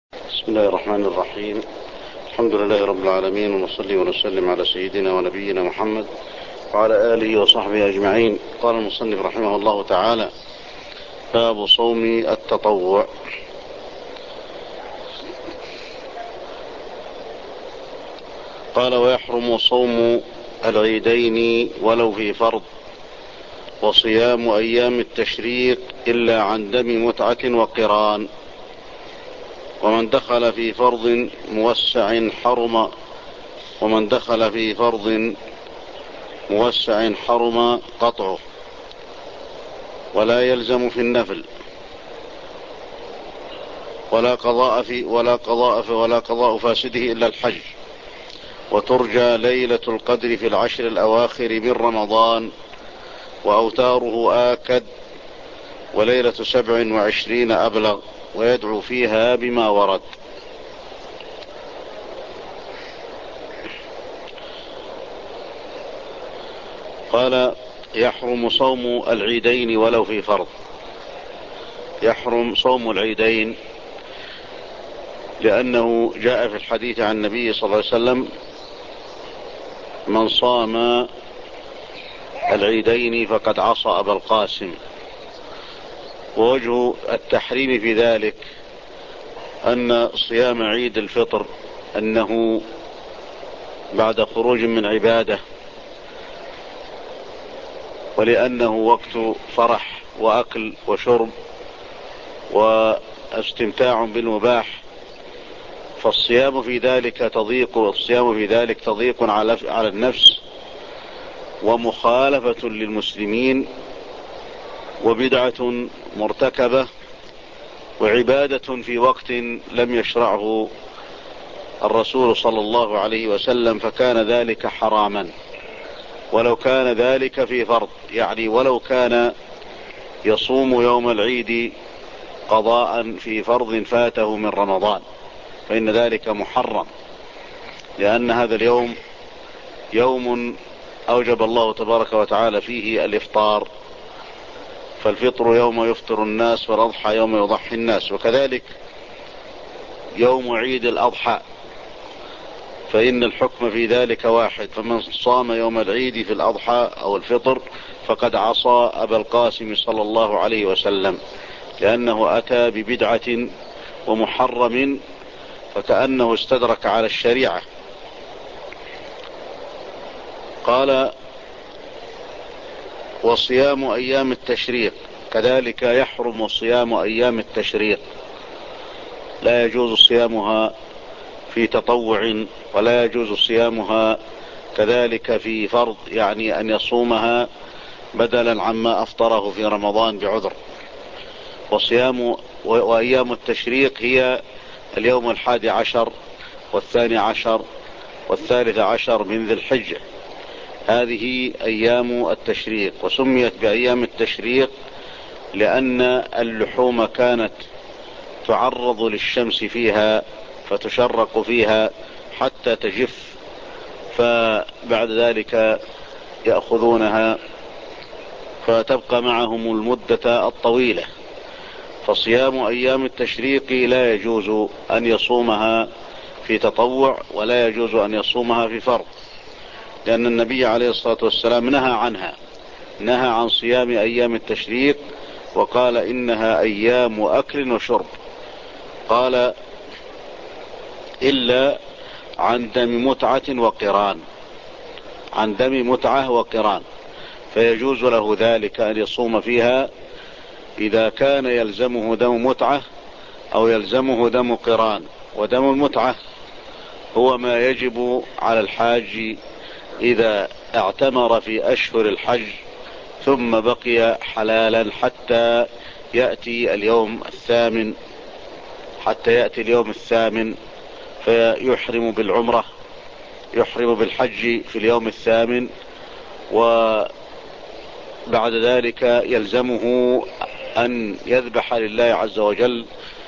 بسم الله الرحمن الرحيم. الحمد لله رب العالمين، ونصلي ونسلم على سيدنا ونبينا محمد وعلى آله وصحبه أجمعين. قال المصنف رحمه الله تعالى: باب صوم التطوع. قال: ويحرم صوم العيدين ولو في فرض، وصيام أيام التشريق إلا عن دم متعة وقران. ومن دخل في فرض موسع حرم قطعه، ولا يلزم في النفل، ولا قضاء فاسده إلا الحج. وترجى ليلة القدر في العشر الأواخر من رمضان، وأوتاره آكد، وليلة 27 أبلغ، ويدعو فيها بما ورد. قال: يحرم صوم العيدين ولو في فرض. يحرم صوم العيدين لأنه جاء في الحديث عن النبي صلى الله عليه وسلم: من صام العيدين فقد عصى أبا القاسم. ووجه التحريم في ذلك أن صيام عيد الفطر أنه بعد خروج من عبادة، ولأنه وقت فرح وأكل وشرب واستمتاع بالمباح، فالصيام في ذلك تضييق على النفس، ومخالفة للمسلمين، وبدعة مرتكبة، وعبادة في وقت لم يشرعه الرسول صلى الله عليه وسلم، فكان ذلك حراما. ولو كان ذلك في فرض، يعني ولو كان يصوم يوم العيد قضاء في فرض فاته من رمضان، فإن ذلك محرم، لأن هذا اليوم يوم أوجب الله تبارك وتعالى فيه الإفطار، فالفطر يوم يفطر الناس، والأضحى يوم يضحي الناس. وكذلك يوم عيد الأضحى، فإن الحكم في ذلك واحد. فمن صام يوم العيد في الأضحى أو الفطر فقد عصى أبا القاسم صلى الله عليه وسلم، لأنه أتى ببدعة ومحرم، فكأنه استدرك على الشريعة. قال: وصيام أيام التشريق، كذلك يحرم صيام أيام التشريق، لا يجوز صيامها في تطوع، ولا يجوز صيامها كذلك في فرض، يعني أن يصومها بدلا عما أفطره في رمضان بعذر. وأيام التشريق هي اليوم 11 و12 و13 من ذي الحجة، هذه أيام التشريق. وسميت بأيام التشريق لأن اللحوم كانت تعرض للشمس فيها، فتشرق فيها حتى تجف، فبعد ذلك يأخذونها فتبقى معهم المدة الطويلة. فصيام أيام التشريق لا يجوز أن يصومها في تطوع، ولا يجوز أن يصومها في فرض، لأن النبي عليه الصلاة والسلام نهى عن صيام أيام التشريق، وقال: إنها أيام أكل وشرب. قال: إلا عن دم متعة وقران، فيجوز له ذلك أن يصوم فيها إذا كان يلزمه دم متعة أو يلزمه دم قران. ودم المتعة هو ما يجب على الحاج إذا اعتمر في أشهر الحج ثم بقي حلالا حتى يأتي اليوم الثامن فيحرم بالعمرة، يحرم بالحج في اليوم الثامن، وبعد ذلك يلزمه أن يذبح لله عز وجل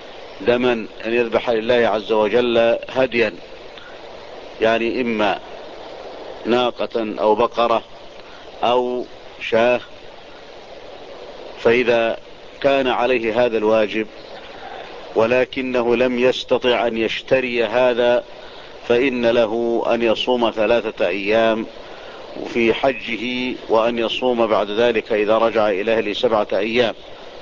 هديا، يعني إما ناقة أو بقرة أو شاة. فإذا كان عليه هذا الواجب ولكنه لم يستطع أن يشتري هذا، فإن له أن يصوم 3 أيام في حجه، وأن يصوم بعد ذلك إذا رجع إلى أهله 7 أيام.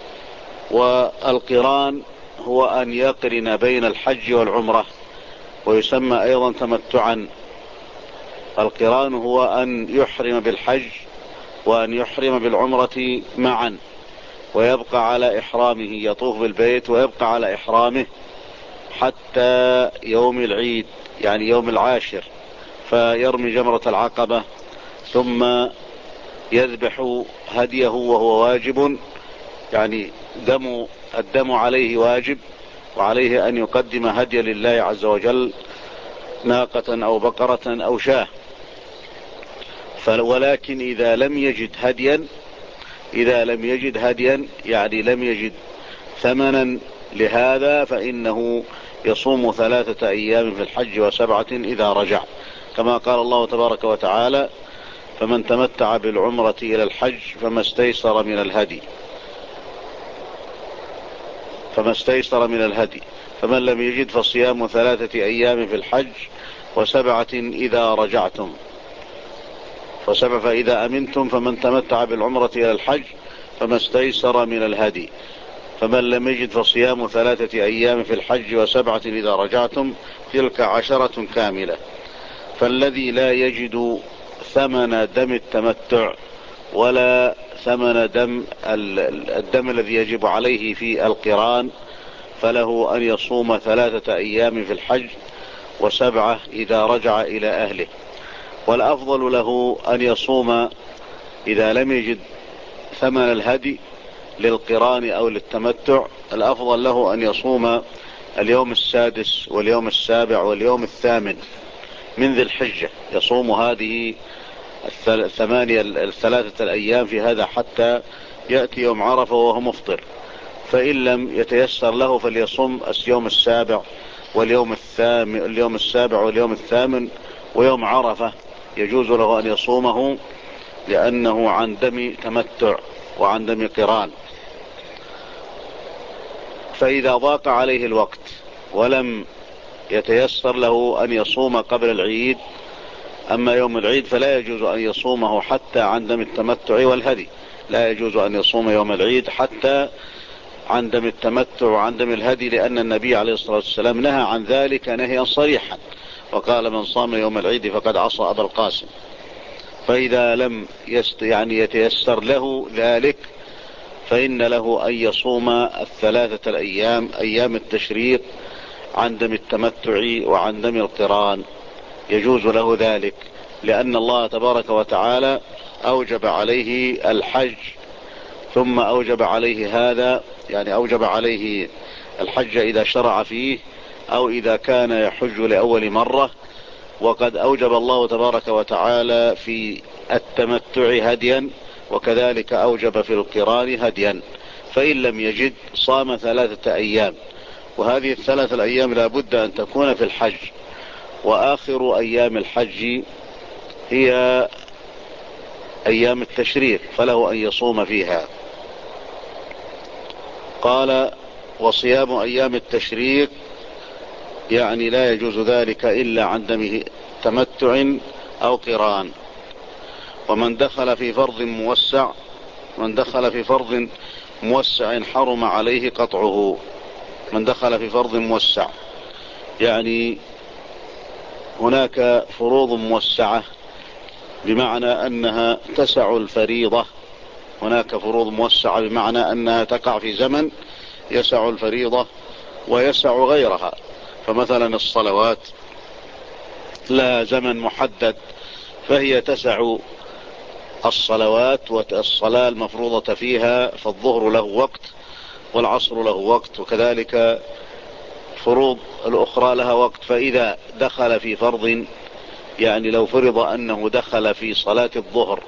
والقران هو أن يقرن بين الحج والعمرة، ويسمى أيضا تمتعا. القران هو أن يحرم بالحج وأن يحرم بالعمرة معا، ويبقى على إحرامه، يطوف بالبيت ويبقى على إحرامه حتى يوم العيد، يعني يوم العاشر، فيرمي جمرة العقبة ثم يذبح هديه وهو واجب، يعني الدم عليه واجب، وعليه أن يقدم هديا لله عز وجل، ناقة أو بقرة أو شاة. ولكن إذا لم يجد هديا يعني لم يجد ثمنا لهذا، فإنه يصوم 3 أيام في الحج و7 إذا رجع، كما قال الله تبارك وتعالى: فمن تمتع بالعمرة إلى الحج فما استيسر من الهدي فمن لم يجد فصيام 3 أيام في الحج و7 إذا رجعتم. فإذا أمنتم فمن تمتع بالعمرة إلى الحج فما استيسر من الهدي، فمن لم يجد فصيام 3 أيام في الحج و7 إذا رجعتم، تلك 10 كاملة. فالذي لا يجد ثمن دم التمتع ولا ثمن الدم الذي يجب عليه في القران، فله أن يصوم 3 أيام في الحج و7 إذا رجع إلى أهله. والأفضل له أن يصوم إذا لم يجد ثمن الهدي للقران أو للتمتع، الأفضل له أن يصوم اليوم 6 واليوم 7 واليوم 8 من ذي الحجة، يصوم هذه 3 أيام في هذا حتى يأتي يوم عرفة وهو مفطر. فإن لم يتيسر له فليصوم اليوم 7 واليوم 8 ويوم عرفة يجوز له أن يصومه، لأنه عن دم تمتع وعن دم قران. فإذا ضاق عليه الوقت ولم يتيسر له أن يصوم قبل العيد، أما يوم العيد فلا يجوز أن يصومه حتى عن دم التمتع والهدي، لا يجوز أن يصوم يوم العيد حتى عن دم التمتع وعن دم الهدي، لأن النبي عليه الصلاة والسلام نهى عن ذلك نهيا صريحا، وقال: من صام يوم العيد فقد عصى أبا القاسم. فإذا لم يتيسر له ذلك، فإن له أن يصوم 3 أيام أيام التشريق عن دم التمتع وعن دم القران، يجوز له ذلك، لأن الله تبارك وتعالى أوجب عليه الحج ثم أوجب عليه هذا، يعني أوجب عليه الحج إذا شرع فيه أو إذا كان يحج لأول مرة. وقد أوجب الله تبارك وتعالى في التمتع هديا، وكذلك أوجب في القران هديا. فإن لم يجد صام 3 أيام، وهذه 3 أيام لا بد أن تكون في الحج، وآخر أيام الحج هي أيام التشريق، فله أن يصوم فيها. قال: وصيام أيام التشريق يعني لا يجوز ذلك إلا عن دم تمتع أو قران. ومن دخل في فرض موسع حرم عليه قطعه. من دخل في فرض موسع، يعني هناك فروض موسعة بمعنى أنها تسع الفريضة، هناك فروض موسعة بمعنى أنها تقع في زمن يسع الفريضة ويسع غيرها. فمثلا الصلوات لا زمن محدد، فهي تسع الصلوات، والصلاة المفروضة فيها، فالظهر له وقت والعصر له وقت، وكذلك فروض الأخرى لها وقت. فإذا دخل في فرض، يعني لو فرض أنه دخل في صلاة الظهر،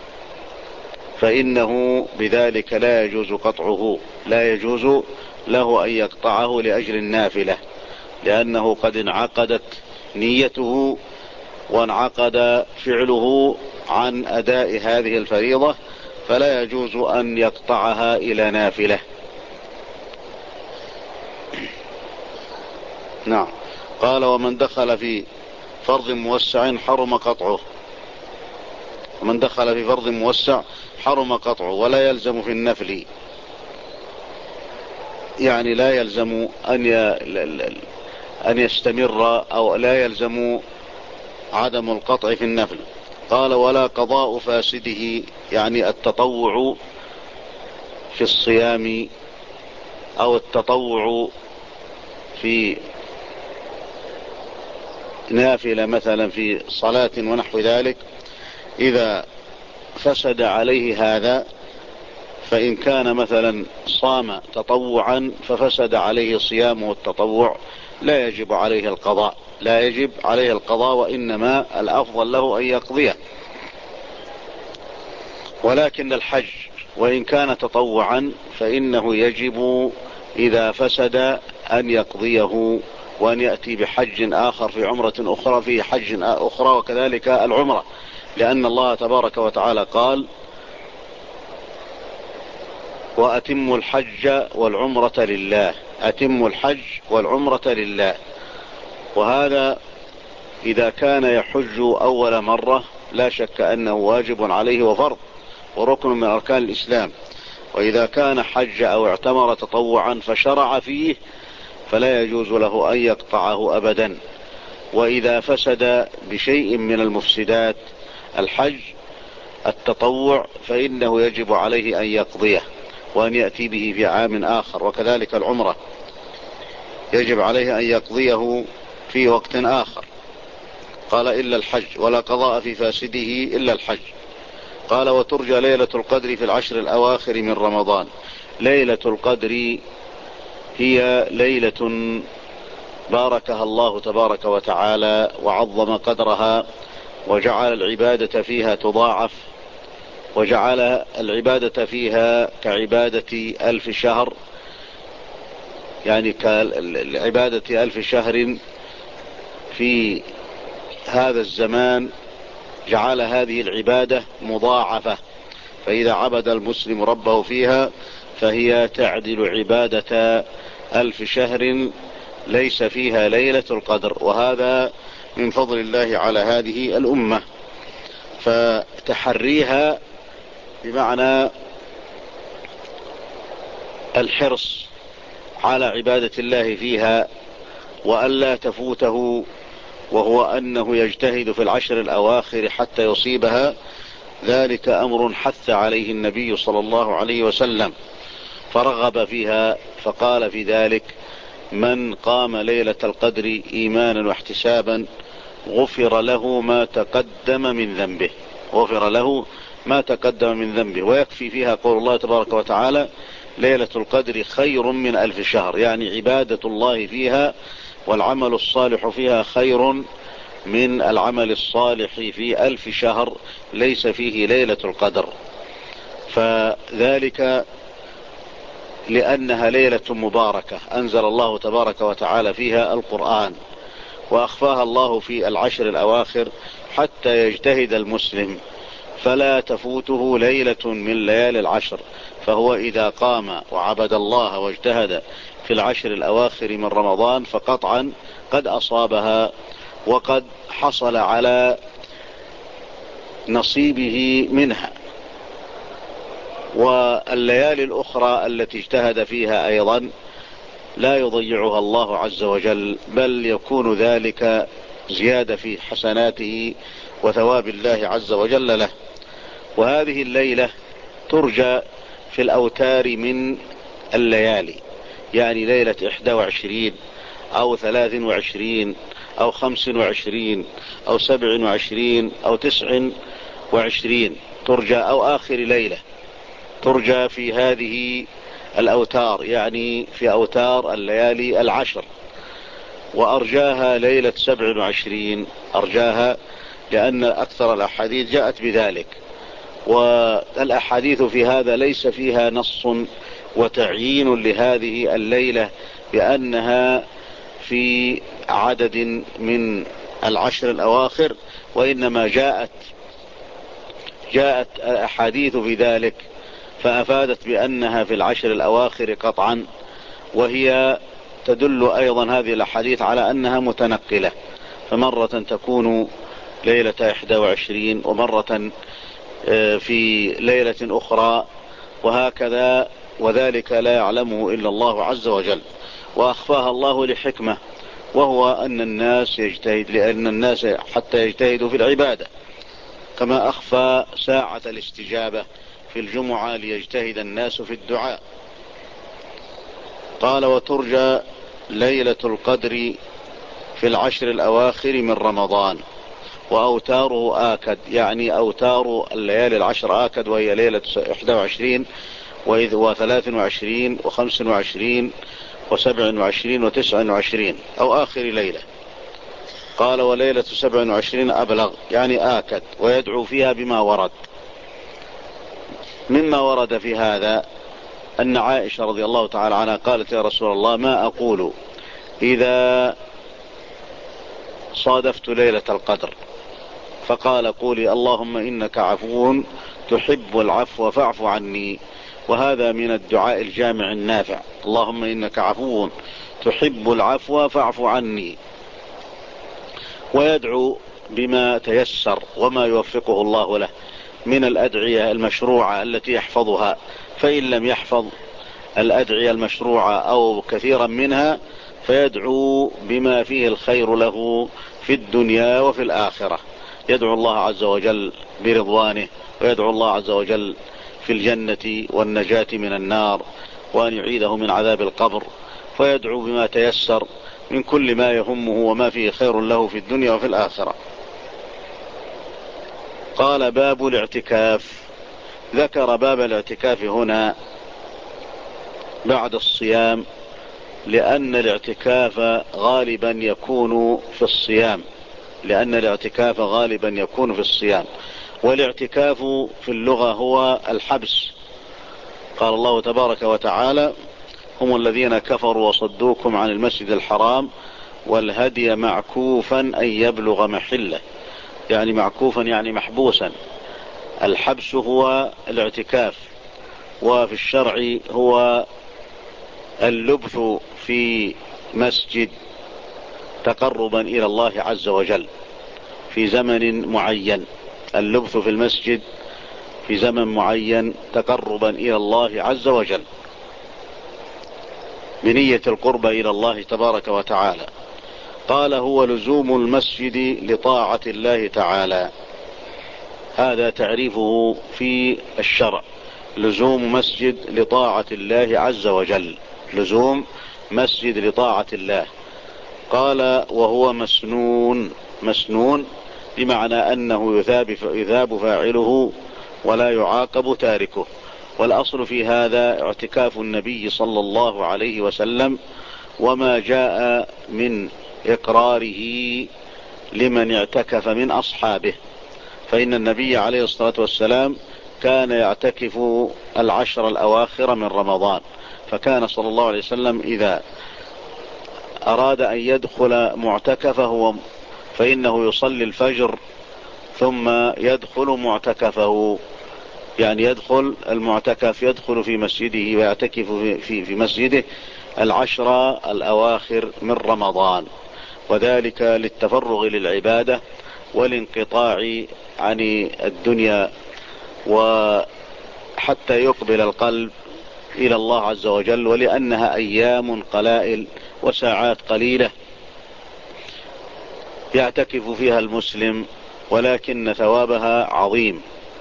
فإنه بذلك لا يجوز قطعه، لا يجوز له أن يقطعه لأجل النافلة، لأنه قد انعقدت نيته وانعقد فعله عن أداء هذه الفريضة، فلا يجوز أن يقطعها إلى نافلة. نعم. قال ومن دخل في فرض موسع حرم قطعه. ومن دخل في فرض موسع حرم قطعه، ولا يلزم في النفل، يعني لا يلزم أن يستمر، أو لا يلزم عدم القطع في النفل. قال ولا قضاء فاسده، يعني التطوع في الصيام أو التطوع في نافلة مثلا في صلاة ونحو ذلك، إذا فسد عليه هذا، فإن كان مثلا صام تطوعا ففسد عليه صيامه التطوع، لا يجب عليه القضاء، لا يجب عليه القضاء، وإنما الأفضل له أن يقضيه. ولكن الحج وإن كان تطوعا فإنه يجب إذا فسد أن يقضيه، وأن يأتي بحج آخر في عمرة أخرى في حج أخرى، وكذلك العمرة، لأن الله تبارك وتعالى قال وأتموا الحج والعمرة لله. أتموا الحج والعمرة لله. وهذا إذا كان يحج أول مرة لا شك أنه واجب عليه وفرض وركن من أركان الإسلام. وإذا كان حج أو اعتمر تطوعا فشرع فيه فلا يجوز له أن يقطعه أبدا. وإذا فسد بشيء من المفسدات الحج التطوع فإنه يجب عليه أن يقضيه وأن يأتي به في عام آخر، وكذلك العمرة يجب عليه أن يقضيه في وقت آخر. قال إلا الحج، ولا قضاء في فاسده إلا الحج. قال وترجى ليلة القدر في العشر الأواخر من رمضان. ليلة القدر هي ليلة باركها الله تبارك وتعالى وعظم قدرها، وجعل العبادة فيها تضاعف، وجعل العبادة فيها كعبادة 1000 شهر، يعني كعبادة 1000 شهر في هذا الزمان. جعل هذه العبادة مضاعفة، فإذا عبد المسلم ربه فيها فهي تعدل عبادة 1000 شهر ليس فيها ليلة القدر، وهذا من فضل الله على هذه الأمة. فتحريها بمعنى الحرص على عبادة الله فيها وألا تفوته، وهو أنه يجتهد في العشر الأواخر حتى يصيبها. ذلك أمر حث عليه النبي صلى الله عليه وسلم فرغب فيها، فقال في ذلك من قام ليلة القدر إيمانا واحتسابا غفر له ما تقدم من ذنبه. غفر له ما تقدم من ذنبه. ويكفي فيها قول الله تبارك وتعالى ليلة القدر خير من 1000 شهر، يعني عبادة الله فيها والعمل الصالح فيها خير من العمل الصالح في 1000 شهر ليس فيه ليلة القدر. فذلك لأنها ليلة مباركة أنزل الله تبارك وتعالى فيها القرآن، وأخفاها الله في العشر الأواخر حتى يجتهد المسلم فلا تفوته ليلة من ليالي العشر. فهو إذا قام وعبد الله واجتهد في العشر الأواخر من رمضان فقطعا قد أصابها، وقد حصل على نصيبه منها. والليالي الأخرى التي اجتهد فيها أيضا لا يضيعها الله عز وجل، بل يكون ذلك زيادة في حسناته وثواب الله عز وجل له. وهذه الليلة ترجى في الأوتار من الليالي، يعني ليلة 21 أو 23 أو 25 أو 27 أو 29 ترجى، أو آخر ليلة ترجى في هذه الأوتار، يعني في أوتار الليالي العشر. وأرجاها ليلة 27، أرجاها لأن أكثر الأحاديث جاءت بذلك. والأحاديث في هذا ليس فيها نص وتعيين لهذه الليلة بأنها في عدد من العشر الأواخر، وإنما جاءت أحاديث في ذلك فأفادت بأنها في العشر الأواخر قطعا. وهي تدل أيضا هذه الأحاديث على أنها متنقلة، فمرة تكون ليلة 21 ومرة في ليلة أخرى وهكذا، وذلك لا يعلمه إلا الله عز وجل، وأخفاها الله لحكمة، وهو أن الناس يجتهد، لأن الناس حتى يجتهدوا في العبادة، كما أخفى ساعة الاستجابة في الجمعة ليجتهد الناس في الدعاء. قال: وترجى ليلة القدر في العشر الأواخر من رمضان، وأوتاره آكد، يعني أوتار الليالي العشر آكد، وهي ليلة 21 و23 و25 و27 و29 أو آخر ليلة. قال: وليلة 27 أبلغ، يعني آكد، ويدعو فيها بما ورد. مما ورد في هذا أن عائشة رضي الله تعالى عنها قالت: يا رسول الله، ما أقول إذا صادفت ليلة القدر؟ فقال: قولي: اللهم إنك عفو تحب العفو فاعف عني. وهذا من الدعاء الجامع النافع: اللهم إنك عفو تحب العفو فاعف عني. ويدعو بما تيسر وما يوفقه الله له من الأدعية المشروعة التي يحفظها، فإن لم يحفظ الأدعية المشروعة أو كثيرا منها فيدعو بما فيه الخير له في الدنيا وفي الآخرة. يدعو الله عز وجل برضوانه، ويدعو الله عز وجل في الجنة والنجاة من النار، وأن يعيده من عذاب القبر، فيدعو بما تيسر من كل ما يهمه وما فيه خير له في الدنيا وفي الآخرة. قال: باب الاعتكاف. ذكر باب الاعتكاف هنا بعد الصيام، لأن الاعتكاف غالبا يكون في الصيام، والاعتكاف في اللغة هو الحبس. قال الله تبارك وتعالى: هم الذين كفروا وصدوكم عن المسجد الحرام والهدي معكوفا أن يبلغ محله، يعني معكوفا يعني محبوسا. الحبس هو الاعتكاف، وفي الشرع هو اللبث في مسجد تقربا إلى الله عز وجل في زمن معين، اللبث في المسجد في زمن معين تقربا إلى الله عز وجل بنية القرب إلى الله تبارك وتعالى. قال: هو لزوم المسجد لطاعة الله تعالى. هذا تعريفه في الشرع: لزوم مسجد لطاعة الله عز وجل، لزوم مسجد لطاعة الله. قال: وهو مسنون بمعنى أنه يثاب فاعله ولا يعاقب تاركه. والأصل في هذا اعتكاف النبي صلى الله عليه وسلم، وما جاء من إقراره لمن اعتكف من أصحابه، فإن النبي عليه الصلاة والسلام كان يعتكف العشر الأواخر من رمضان، فكان صلى الله عليه وسلم إذا أراد أن يدخل معتكفه فإنه يصلي الفجر ثم يدخل معتكفه، يعني يدخل المعتكف، يدخل في مسجده ويعتكف في مسجده العشر الأواخر من رمضان، وذلك للتفرغ للعبادة والانقطاع عن الدنيا، وحتى يقبل القلب إلى الله عز وجل، ولأنها أيام قلائل وساعات قليلة يعتكف فيها المسلم، ولكن ثوابها عظيم.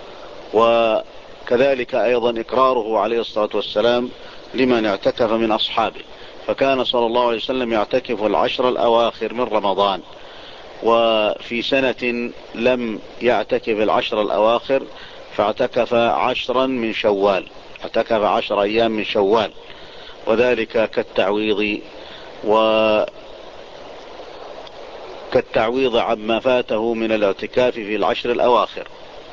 وكذلك أيضا إقراره عليه الصلاة والسلام لمن اعتكف من أصحابه، فكان صلى الله عليه وسلم يعتكف العشر الأواخر من رمضان، وفي سنة لم يعتكف العشر الأواخر فاعتكف 10 من شوال، اعتكف 10 أيام من شوال، وذلك كالتعويض عما فاته من الاعتكاف في العشر الأواخر.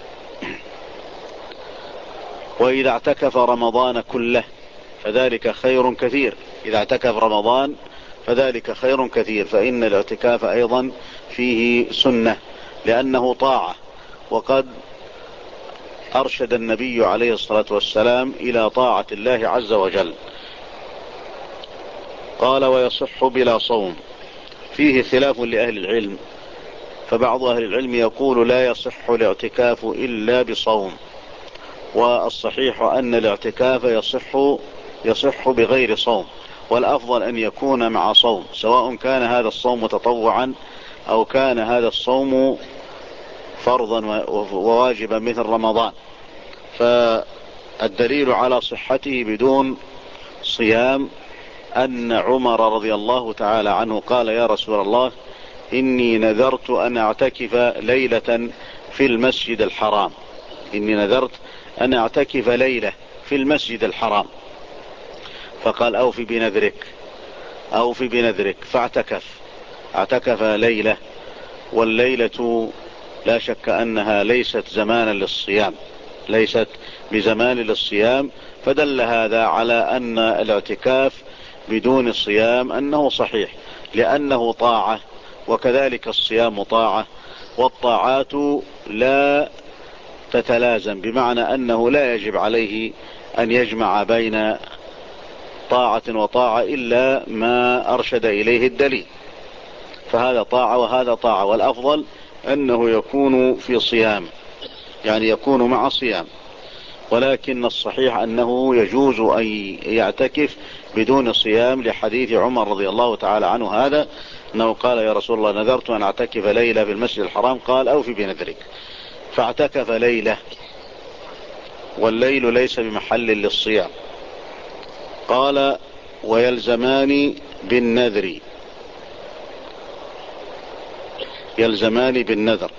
وإذا اعتكف رمضان كله فذلك خير كثير، إذا اعتكف رمضان فذلك خير كثير، فإن الاعتكاف أيضا فيه سنة لأنه طاعة، وقد أرشد النبي عليه الصلاة والسلام إلى طاعة الله عز وجل. قال ويصح بلا صوم. فيه خلاف لأهل العلم، فبعض أهل العلم يقول لا يصح الاعتكاف إلا بصوم، والصحيح أن الاعتكاف يصح بغير صوم، والأفضل أن يكون مع صوم، سواء كان هذا الصوم تطوعا أو كان هذا الصوم فرضا وواجبا مثل رمضان. فالدليل على صحته بدون صيام أن عمر رضي الله تعالى عنه قال يا رسول الله إني نذرت أن أعتكف ليلة في المسجد الحرام، إني نذرت أن أعتكف ليلة في المسجد الحرام، فقال أوفي بنذرك، أوفي بنذرك، اعتكف ليلة، والليلة لا شك أنها ليست زمانا للصيام، ليست بزمان للصيام، فدل هذا على أن الاعتكاف بدون الصيام أنه صحيح، لأنه طاعة، وكذلك الصيام طاعة، والطاعات لا تتلازم، بمعنى أنه لا يجب عليه أن يجمع بين طاعة وطاعة إلا ما أرشد إليه الدليل، فهذا طاعة وهذا طاعة، والأفضل أنه يكون في صيام، يعني يكون مع صيام، ولكن الصحيح أنه يجوز أن يعتكف بدون صيام، لحديث عمر رضي الله تعالى عنه هذا، أنه قال يا رسول الله نذرت أن أعتكف ليلة في المسجد الحرام، قال أوفي بنذرك، فاعتكف ليلة، والليل ليس بمحل للصيام. قال ويلزمان بالنذر، يلزمان بالنذر،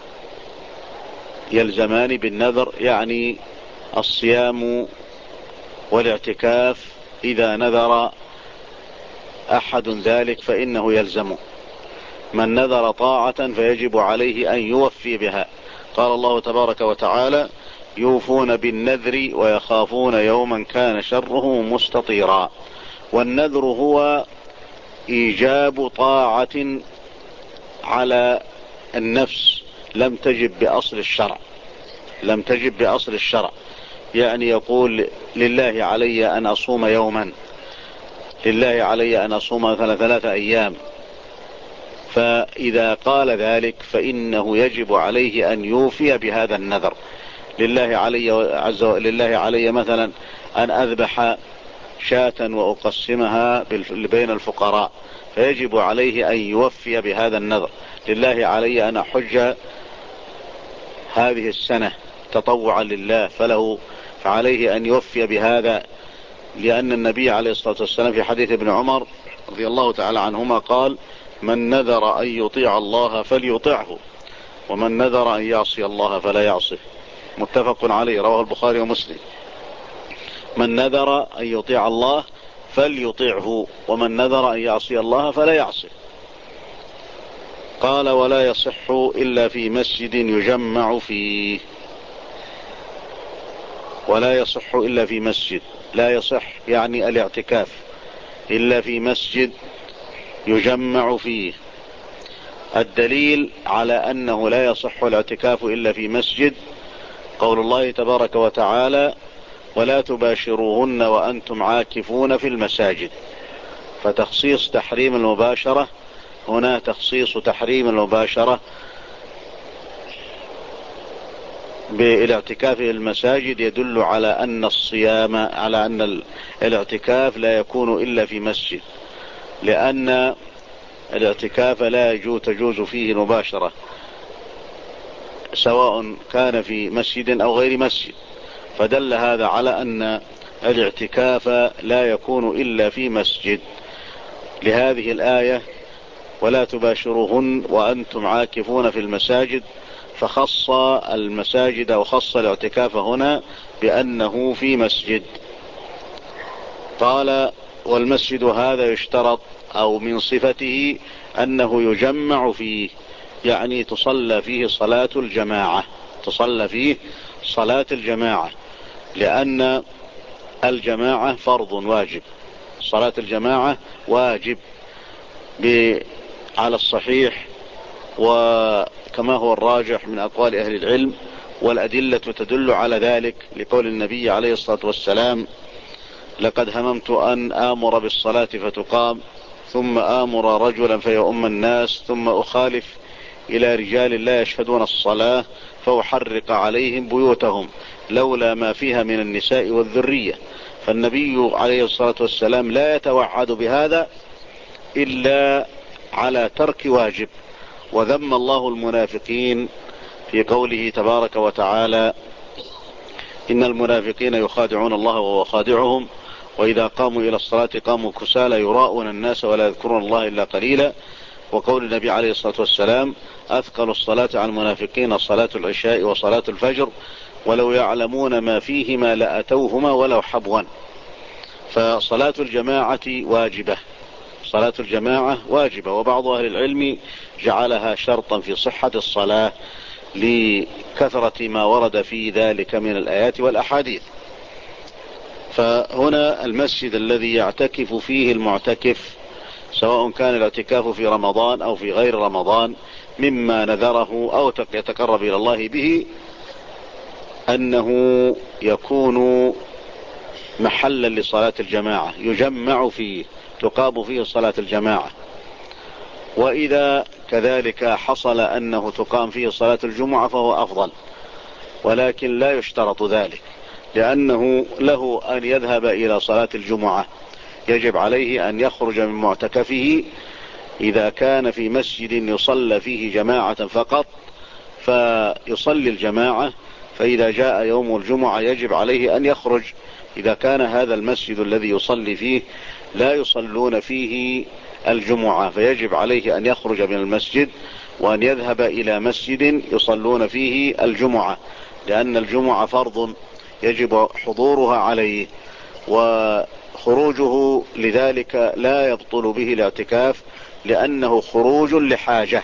يلزمان بالنذر يعني الصيام والاعتكاف، إذا نذر أحد ذلك فإنه يلزمه، من نذر طاعة فيجب عليه أن يوفي بها، قال الله تبارك وتعالى يوفون بالنذر ويخافون يوما كان شره مستطيرا. والنذر هو إيجاب طاعة على النفس لم تجب بأصل الشرع، لم تجب بأصل الشرع، يعني يقول لله علي أن أصوم يوما، لله علي أن أصوم مثلا 3 أيام، فإذا قال ذلك فإنه يجب عليه أن يوفي بهذا النذر، لله علي عز وجل، لله علي مثلا أن أذبح شاة وأقسمها بين الفقراء، فيجب عليه أن يوفي بهذا النذر، لله علي أن أحج هذه السنة تطوعا لله، فعليه أن يوفي بهذا، لأن النبي عليه الصلاة والسلام في حديث ابن عمر رضي الله تعالى عنهما قال من نذر أن يطيع الله فليطعه، ومن نذر أن يعصي الله فلا يعصه، متفق عليه، رواه البخاري ومسلم. من نذر أن يطيع الله فليطيعه، ومن نذر أن يعصي الله فلا يعصه. قال ولا يصح إلا في مسجد يجمع فيه، ولا يصح إلا في مسجد، لا يصح يعني الاعتكاف إلا في مسجد يجمع فيه. الدليل على أنه لا يصح الاعتكاف إلا في مسجد قول الله تبارك وتعالى ولا تباشروهن وأنتم عاكفون في المساجد، فتخصيص تحريم المباشرة هنا، تخصيص تحريم المباشرة بالاعتكاف في المساجد يدل على أن الصيام، على أن الاعتكاف لا يكون إلا في مسجد، لأن الاعتكاف لا تجوز فيه المباشرة سواء كان في مسجد أو غير مسجد، فدل هذا على أن الاعتكاف لا يكون إلا في مسجد. لهذه الآية ولا تباشروهن وأنتم عاكفون في المساجد، فخص المساجد وخص الاعتكاف هنا بأنه في مسجد. قال والمسجد هذا يشترط أو من صفته أنه يجمع فيه، يعني تصلى فيه صلاة الجماعة، تصلى فيه صلاة الجماعة، لأن الجماعة فرض واجب، صلاة الجماعة واجب على الصحيح، وكما هو الراجح من أقوال أهل العلم، والأدلة تدل على ذلك لقول النبي عليه الصلاة والسلام لقد هممت أن آمر بالصلاة فتقام، ثم آمر رجلا فيؤم الناس، ثم أخالف إلى رجال لا يشهدون الصلاة فأحرق عليهم بيوتهم لولا ما فيها من النساء والذرية. فالنبي عليه الصلاة والسلام لا يتوعد بهذا إلا على ترك واجب. وذم الله المنافقين في قوله تبارك وتعالى: إن المنافقين يخادعون الله وهو خادعهم وإذا قاموا إلى الصلاة قاموا كسالى يراءون الناس ولا يذكرون الله إلا قليلا. وقول النبي عليه الصلاة والسلام: أثقل الصلاة على المنافقين صلاة العشاء وصلاة الفجر ولو يعلمون ما فيهما لأتوهما ولو حبوا. فصلاة الجماعة واجبة، صلاة الجماعة واجبة، وبعض أهل العلم جعلها شرطا في صحة الصلاة لكثرة ما ورد في ذلك من الآيات والأحاديث. فهنا المسجد الذي يعتكف فيه المعتكف، سواء كان الاعتكاف في رمضان أو في غير رمضان، مما نذره أو يتقرب إلى الله به أنه يكون محلا لصلاة الجماعة، يجمع فيه، تقام فيه صلاة الجماعة. وإذا كذلك حصل أنه تقام فيه صلاة الجمعة فهو أفضل، ولكن لا يشترط ذلك، لأنه له أن يذهب إلى صلاة الجمعة، يجب عليه أن يخرج من معتكفه إذا كان في مسجد يصلى فيه جماعة فقط فيصلي الجماعة، فإذا جاء يوم الجمعة يجب عليه أن يخرج. إذا كان هذا المسجد الذي يصلي فيه لا يصلون فيه الجمعة فيجب عليه أن يخرج من المسجد وأن يذهب إلى مسجد يصلون فيه الجمعة، لأن الجمعة فرض يجب حضورها عليه، وخروجه لذلك لا يبطل به الاعتكاف لأنه خروج لحاجة،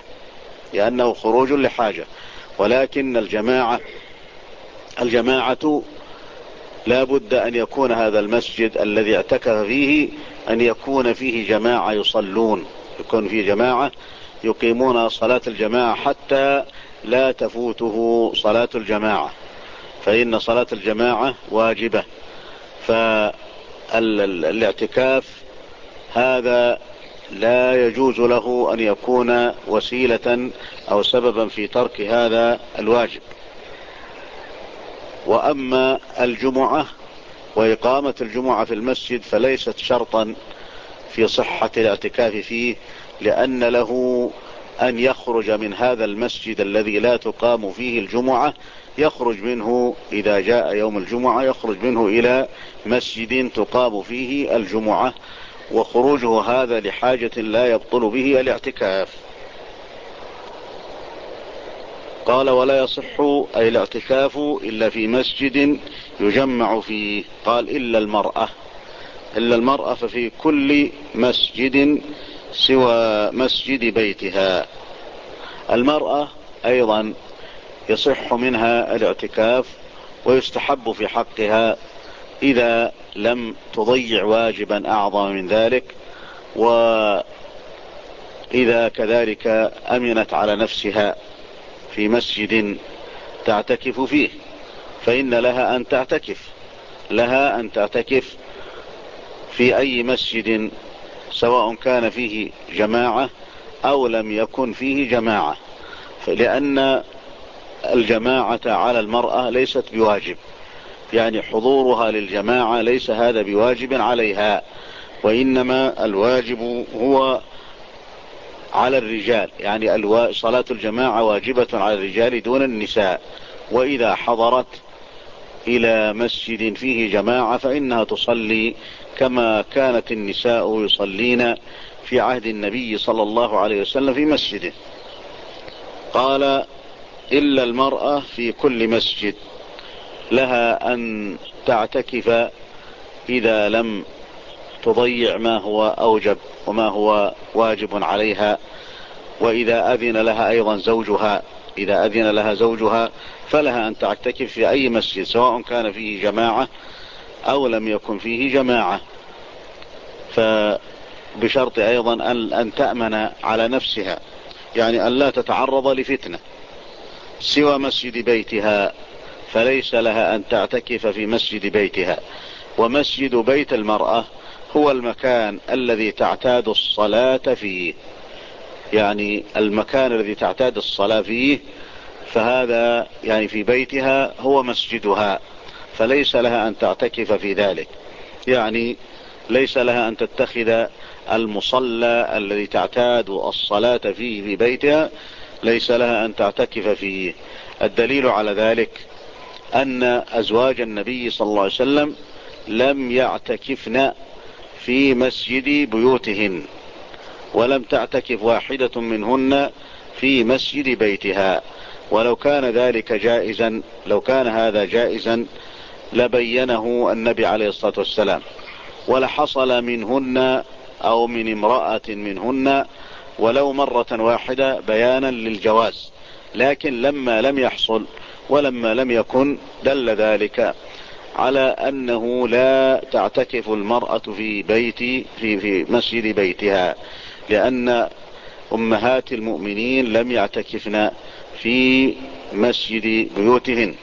ولكن الجماعة لا بد أن يكون هذا المسجد الذي اعتكف فيه أن يكون فيه جماعة يصلون، يكون فيه جماعة يقيمون صلاة الجماعة حتى لا تفوته صلاة الجماعة، فإن صلاة الجماعة واجبة. فالاعتكاف هذا لا يجوز له أن يكون وسيلة أو سببا في ترك هذا الواجب. وأما الجمعة وإقامة الجمعة في المسجد فليست شرطا في صحة الاعتكاف فيه، لأن له أن يخرج من هذا المسجد الذي لا تقام فيه الجمعة، يخرج منه إذا جاء يوم الجمعة، يخرج منه إلى مسجد تقام فيه الجمعة، وخروجه هذا لحاجة لا يبطل به الاعتكاف. قال: ولا يصح أي الاعتكاف إلا في مسجد يجمع فيه. قال: إلا المرأة ففي كل مسجد سوى مسجد بيتها. المرأة أيضا يصح منها الاعتكاف، ويستحب في حقها إذا لم تضيع واجبا أعظم من ذلك، وإذا كذلك أمنت على نفسها في مسجد تعتكف فيه، فإن لها أن تعتكف في أي مسجد سواء كان فيه جماعة أو لم يكن فيه جماعة، لأن الجماعة على المرأة ليست بواجب، يعني حضورها للجماعة ليس هذا بواجب عليها، وإنما الواجب هو على الرجال، يعني صلاة الجماعة واجبة على الرجال دون النساء. وإذا حضرت إلى مسجد فيه جماعة فإنها تصلي كما كانت النساء يصلين في عهد النبي صلى الله عليه وسلم في مسجده. قال: إلا المرأة في كل مسجد، لها أن تعتكف إذا لم تضيع ما هو أوجب وما هو واجب عليها، وإذا أذن لها أيضا زوجها فلها أن تعتكف في أي مسجد سواء كان فيه جماعة أو لم يكن فيه جماعة، فبشرط أيضا أن تأمن على نفسها، يعني أن لا تتعرض لفتنة. سوى مسجد بيتها فليس لها أن تعتكف في مسجد بيتها، ومسجد بيت المرأة هو المكان الذي تعتاد الصلاة فيه، يعني المكان الذي تعتاد الصلاة فيه، فهذا يعني في بيتها هو مسجدها، فليس لها أن تعتكف في ذلك، يعني ليس لها أن تتخذ المصلى الذي تعتاد الصلاة فيه في بيتها، ليس لها أن تعتكف فيه. الدليل على ذلك أن أزواج النبي صلى الله عليه وسلم لم يعتكفن في مسجد بيوتهن، ولم تعتكف واحدة منهن في مسجد بيتها. ولو كان ذلك جائزا، لو كان هذا جائزا لبينه النبي عليه الصلاة والسلام، ولحصل منهن أو من امرأة منهن ولو مرة واحدة بيانا للجواز، لكن لما لم يحصل ولما لم يكن دل ذلك على أنه لا تعتكف المرأة في مسجد بيتها، لأن أمهات المؤمنين لم يعتكفن في مسجد بيوتهن.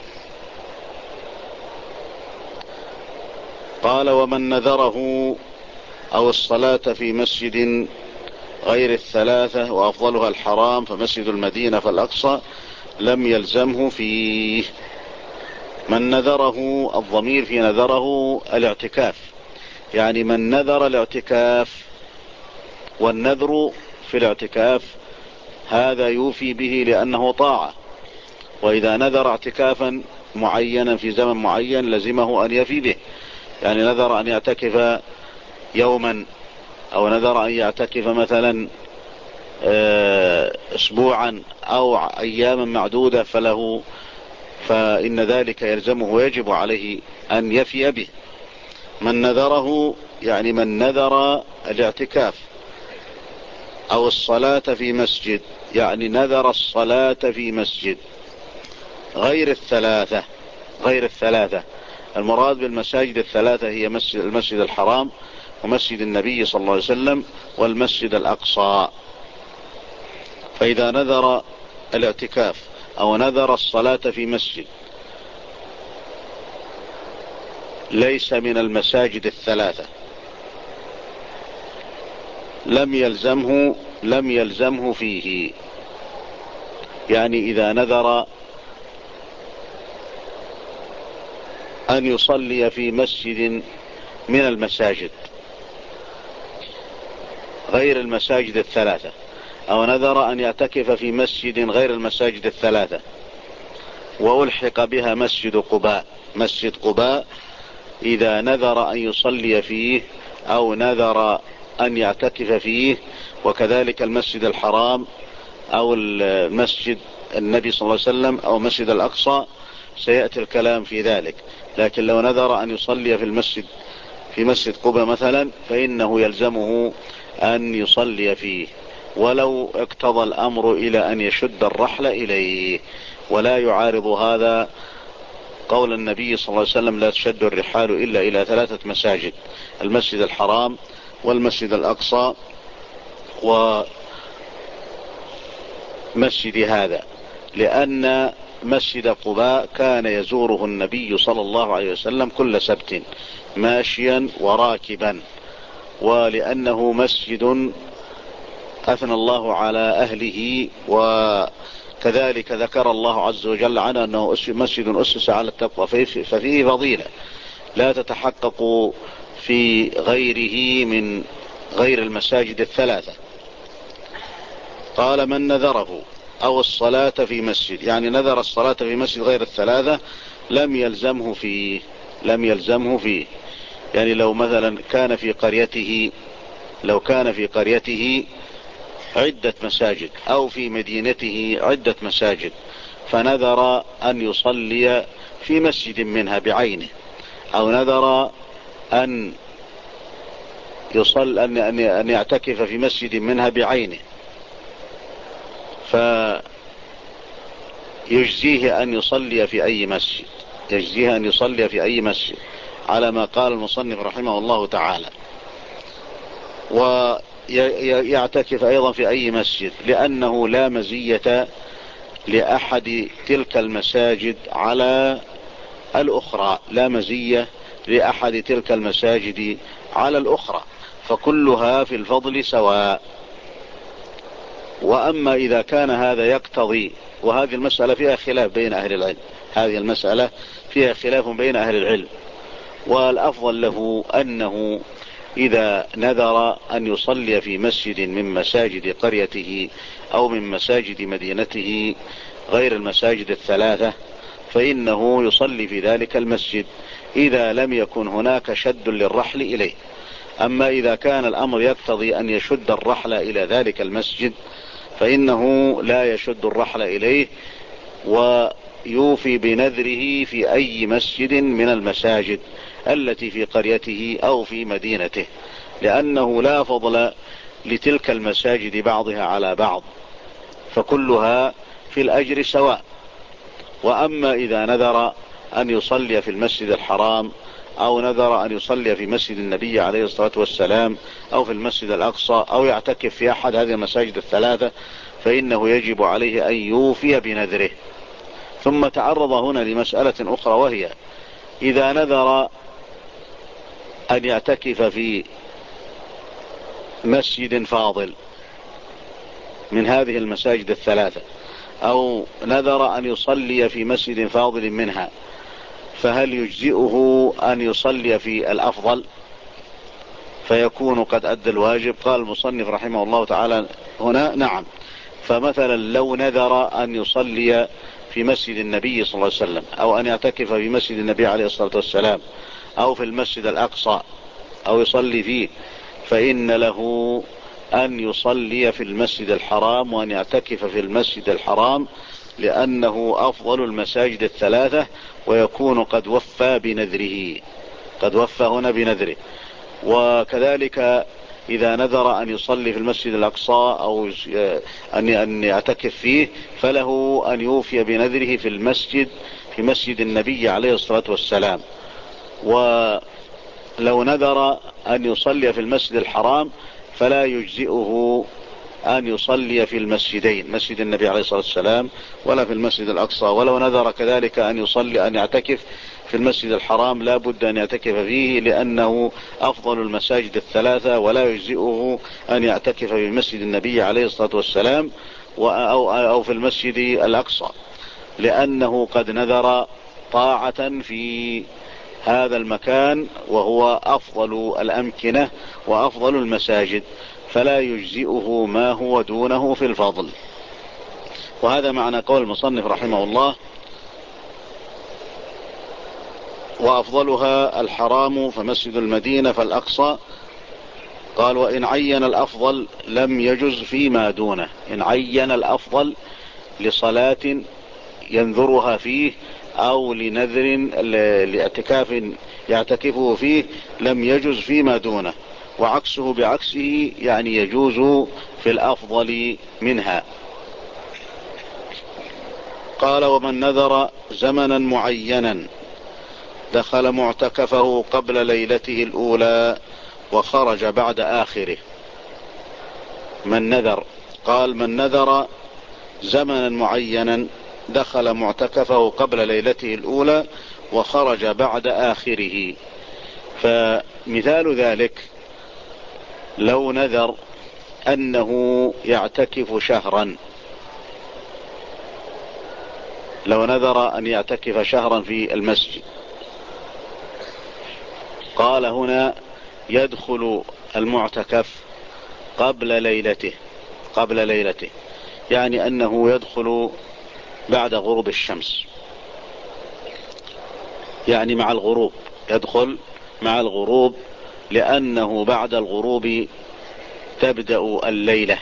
قال: ومن نذره أو الصلاة في مسجد غير الثلاثة وأفضلها الحرام فمسجد المدينة فالأقصى لم يلزمه فيه. من نذره، الضمير في نذره الاعتكاف، يعني من نذر الاعتكاف، والنذر في الاعتكاف هذا يوفي به لأنه طاعة، وإذا نذر اعتكافا معينا في زمن معين لزمه أن يفي به، يعني نذر أن يعتكف يوما، أو نذر أن يعتكف مثلا أسبوعا أو أياما معدودة فإن ذلك يلزمه ويجب عليه أن يفي به. من نذره يعني من نذر الاعتكاف أو الصلاة في مسجد، يعني نذر الصلاة في مسجد غير الثلاثة. غير الثلاثة، المراد بالمساجد الثلاثة هي المسجد الحرام ومسجد النبي صلى الله عليه وسلم والمسجد الأقصى. فإذا نذر الاعتكاف أو نذر الصلاة في مسجد ليس من المساجد الثلاثة لم يلزمه فيه. يعني إذا نذر أن يصلي في مسجد من المساجد غير المساجد الثلاثة، أو نذر أن يعتكف في مسجد غير المساجد الثلاثة وألحق بها مسجد قباء، مسجد قباء إذا نذر أن يصلي فيه أو نذر أن يعتكف فيه، وكذلك المسجد الحرام أو المسجد النبي صلى الله عليه وسلم أو مسجد الأقصى سيأتي الكلام في ذلك. لكن لو نذر أن يصلي في مسجد قباء مثلا فإنه يلزمه أن يصلي فيه، ولو اقتضى الأمر إلى أن يشد الرحل إليه. ولا يعارض هذا قول النبي صلى الله عليه وسلم: لا تشد الرحال إلا إلى ثلاثة مساجد، المسجد الحرام والمسجد الأقصى ومسجد هذا، لأن مسجد قباء كان يزوره النبي صلى الله عليه وسلم كل سبت ماشيا وراكبا، ولأنه مسجد أثنى الله على أهله، وكذلك ذكر الله عز وجل عنه أنه مسجد أسس على التقوى، ففيه فضيلة لا تتحقق في غيره من غير المساجد الثلاثة. قال: من نذره أو الصلاة في مسجد، يعني نذر الصلاة في مسجد غير الثلاثة لم يلزمه فيه. يعني لو مثلا كان في قريته عدة مساجد أو في مدينته عدة مساجد، فنذر أن يصلي في مسجد منها بعينه، أو نذر أن يعتكف في مسجد منها بعينه، فيجزيه أن يصلي في أي مسجد، على ما قال المصنف رحمه الله تعالى، ويعتكف أيضا في أي مسجد، لأنه لا مزية لأحد تلك المساجد على الأخرى، لا مزية لأحد تلك المساجد على الأخرى، فكلها في الفضل سواء. وأما إذا كان هذا يقتضي، وهذه المسألة فيها خلاف بين أهل العلم، هذه المسألة فيها خلاف بين أهل العلم، والأفضل له أنه إذا نذر أن يصلي في مسجد من مساجد قريته أو من مساجد مدينته غير المساجد الثلاثة، فإنه يصلي في ذلك المسجد إذا لم يكن هناك شد للرحل إليه. أما إذا كان الأمر يقتضي أن يشد الرحل إلى ذلك المسجد فإنه لا يشد الرحل إليه، ويوفي بنذره في أي مسجد من المساجد التي في قريته أو في مدينته، لأنه لا فضل لتلك المساجد بعضها على بعض، فكلها في الأجر سواء. وأما إذا نذر أن يصلي في المسجد الحرام أو نذر أن يصلي في مسجد النبي عليه الصلاة والسلام أو في المسجد الأقصى أو يعتكف في أحد هذه المساجد الثلاثة، فإنه يجب عليه أن يوفي بنذره. ثم تعرض هنا لمسألة أخرى، وهي إذا نذر أن يعتكف في مسجد فاضل من هذه المساجد الثلاثة، أو نذر أن يصلي في مسجد فاضل منها، فهل يجزئه أن يصلي في الأفضل فيكون قد أدى الواجب؟ قال المصنف رحمه الله تعالى هنا نعم. فمثلا لو نذر أن يصلي في مسجد النبي صلى الله عليه وسلم، أو أن يعتكف في مسجد النبي عليه الصلاة والسلام، أو في المسجد الأقصى أو يصلي فيه، فإن له أن يصلي في المسجد الحرام وأن يعتكف في المسجد الحرام، لأنه أفضل المساجد الثلاثة، ويكون قد وفى بنذره، قد وفى هنا بنذره. وكذلك إذا نذر أن يصلي في المسجد الأقصى أو أن يعتكف فيه، فله أن يوفي بنذره في مسجد النبي عليه الصلاة والسلام. ولو نذر أن يصلي في المسجد الحرام فلا يجزئه أن يصلي في المسجدين، مسجد النبي عليه الصلاة والسلام ولا في المسجد الأقصى. ولو نذر كذلك أن يعتكف في المسجد الحرام لا بد أن يعتكف فيه، لأنه أفضل المساجد الثلاثة، ولا يجزئه أن يعتكف في مسجد النبي عليه الصلاة والسلام أو في المسجد الأقصى، لأنه قد نذر طاعة في هذا المكان وهو أفضل الأمكنة وأفضل المساجد، فلا يجزئه ما هو دونه في الفضل. وهذا معنى قول المصنف رحمه الله: وأفضلها الحرام فمسجد المدينة فالأقصى. قال: وإن عين الأفضل لم يجز فيما دونه. إن عين الأفضل لصلاة ينذرها فيه أو لنذر لاعتكاف يعتكفه فيه لم يجز فيما دونه، وعكسه بعكسه، يعني يجوز في الأفضل منها. قال: ومن نذر زمنا معينا دخل معتكفه قبل ليلته الأولى وخرج بعد آخره. من نذر، قال: من نذر زمنا معينا دخل معتكفه قبل ليلته الأولى وخرج بعد آخره. فمثال ذلك لو نذر أنه يعتكف شهرا، لو نذر أن يعتكف شهرا في المسجد، قال هنا يدخل المعتكف قبل ليلته، يعني أنه يدخل بعد غروب الشمس، يعني مع الغروب، يدخل مع الغروب، لأنه بعد الغروب تبدأ الليلة،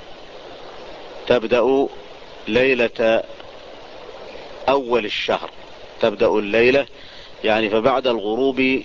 تبدأ ليلة أول الشهر، تبدأ الليلة، يعني فبعد الغروب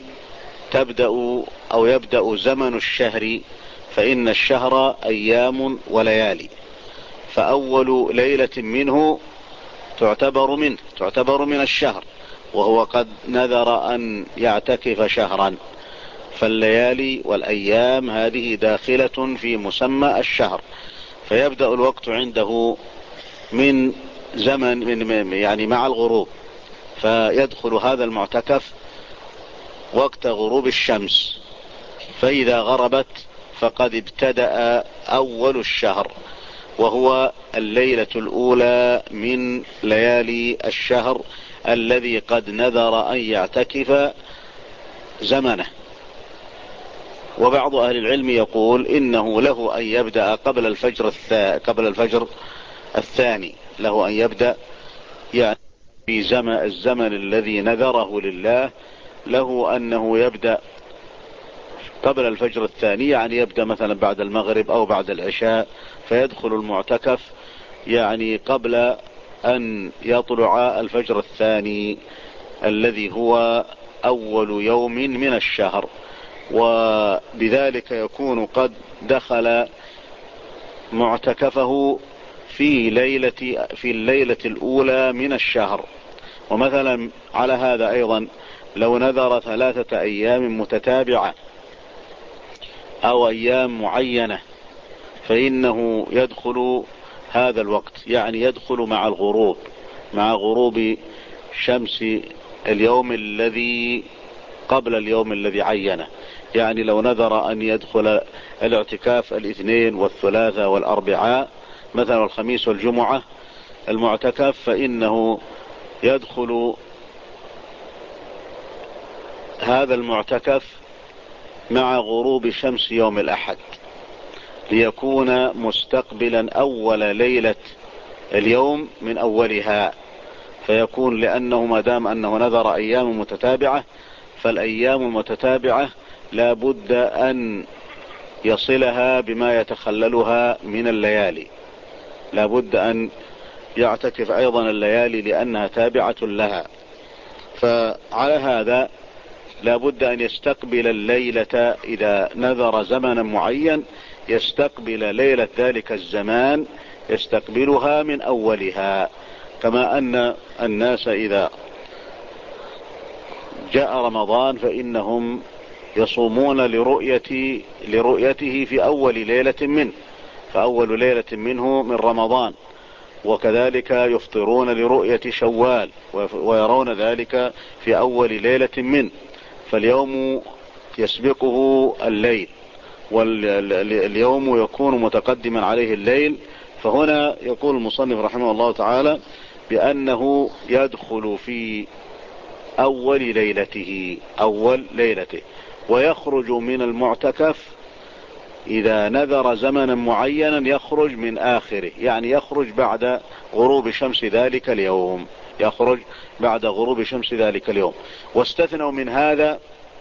يبدأ زمن الشهر، فإن الشهر أيام وليالي، فأول ليلة منه تعتبر من الشهر، وهو قد نذر أن يعتكف شهرا، فالليالي والأيام هذه داخلة في مسمى الشهر، فيبدأ الوقت عنده من زمن يعني مع الغروب، فيدخل هذا المعتكف وقت غروب الشمس، فإذا غربت فقد ابتدأ أول الشهر، وهو الليلة الأولى من ليالي الشهر الذي قد نذر أن يعتكف زمنه. وبعض أهل العلم يقول إنه له أن يبدأ قبل الفجر الثاني، له أن يبدأ يعني في الزمن الذي نذره لله، له أنه يبدأ قبل الفجر الثاني، يعني يبدأ مثلا بعد المغرب أو بعد العشاء، فيدخل المعتكف يعني قبل أن يطلع الفجر الثاني الذي هو أول يوم من الشهر، وبذلك يكون قد دخل معتكفه في الليلة الأولى من الشهر. ومثلا على هذا أيضا لو نذر 3 أيام متتابعة أو أيام معينة، فإنه يدخل هذا الوقت، يعني يدخل مع غروب شمس اليوم الذي قبل اليوم الذي عينه. يعني لو نذر أن يدخل الاعتكاف الاثنين والثلاثاء والأربعاء مثلا والخميس والجمعة المعتكف، فإنه يدخل هذا المعتكف مع غروب شمس يوم الأحد، ليكون مستقبلا أول ليلة اليوم من أولها، فيكون لأنه ما دام أنه نذر أيام متتابعة، فالأيام المتتابعة لا بد أن يصلها بما يتخللها من الليالي، لا بد أن يعتكف أيضا الليالي لأنها تابعة لها. فعلى هذا لا بد أن يستقبل الليلة، إذا نذر زمنا معين يستقبل ليلة ذلك الزمان، يستقبلها من أولها، كما أن الناس إذا جاء رمضان فإنهم يصومون لرؤيته في أول ليلة منه، فأول ليلة منه من رمضان، وكذلك يفطرون لرؤية شوال ويرون ذلك في أول ليلة منه، فاليوم يسبقه الليل واليوم يكون متقدما عليه الليل. فهنا يقول المصنف رحمه الله تعالى بأنه يدخل في أول ليلته ويخرج من المعتكف إذا نذر زمنا معينا، يخرج من آخره، يعني يخرج بعد غروب شمس ذلك اليوم. واستثنوا من هذا